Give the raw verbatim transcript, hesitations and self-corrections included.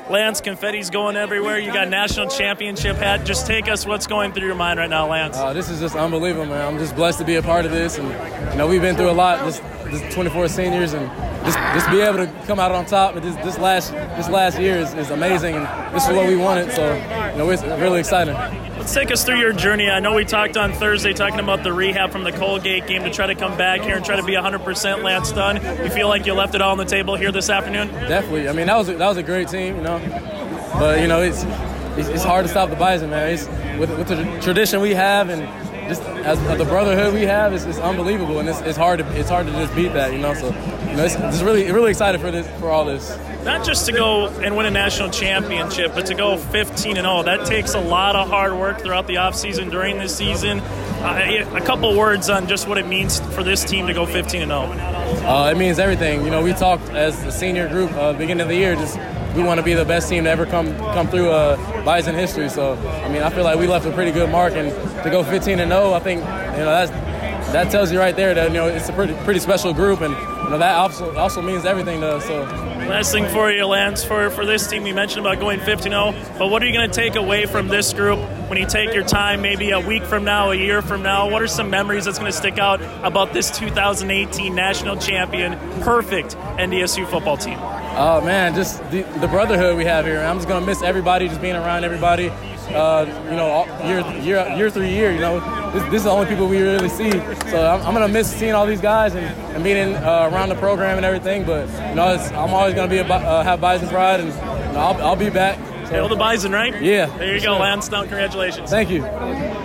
Lance, confetti's going everywhere. You got national championship hat. Just take us what's going through your mind right now, Lance. Uh, this is just unbelievable, man. I'm just blessed to be a part of this. And, you know, we've been through a lot, this, this twenty-four seniors, and just, just be able to come out on top. But this, this last this last year is, is amazing, and this is what we wanted. So, you know, it's really exciting. Let's take us through your journey. I know we talked on Thursday talking about the rehab from the Colgate game to try to come back here and try to be one hundred percent Lance Dunn. You feel like you left it all on the table here this afternoon? Definitely. I mean, that was a, that was a great team, you know. But, you know, it's it's, it's hard to stop the Bison, man. It's, with, with the tradition we have and just as the brotherhood we have, it's, it's unbelievable, and it's, it's hard to it's hard to just beat that, you know. So, you know, it's, it's really really excited for this for all this. Not just to go and win a national championship, but to go fifteen and oh. That takes a lot of hard work throughout the offseason, during this season. Uh, a couple words on just what it means for this team to go fifteen and oh. Uh, it means everything. You know, we talked as the senior group uh, beginning of the year, just we want to be the best team to ever come come through uh, Bison history. So, I mean, I feel like we left a pretty good mark, and to go fifteen and oh, I think, you know, that's that tells you right there that, you know, it's a pretty pretty special group, and, you know, that also also means everything to us. So. Last thing for you, Lance, for, for this team, we mentioned about going fifteen oh, but what are you going to take away from this group when you take your time, maybe a week from now, a year from now? What are some memories that's going to stick out about this two thousand eighteen national champion, perfect N D S U football team? Oh, man, just the, the brotherhood we have here. I'm just going to miss everybody, just being around everybody, uh, you know, all, year, year, year through year, you know. This, this is the only people we really see. So I'm, I'm going to miss seeing all these guys and, and being in, uh, around the program and everything. But, you know, it's, I'm always going to be a, uh, have Bison pride, and, you know, I'll, I'll be back. So. Hail the Bison, right? Yeah. There you go, sure. Lance. Now, congratulations. Thank you.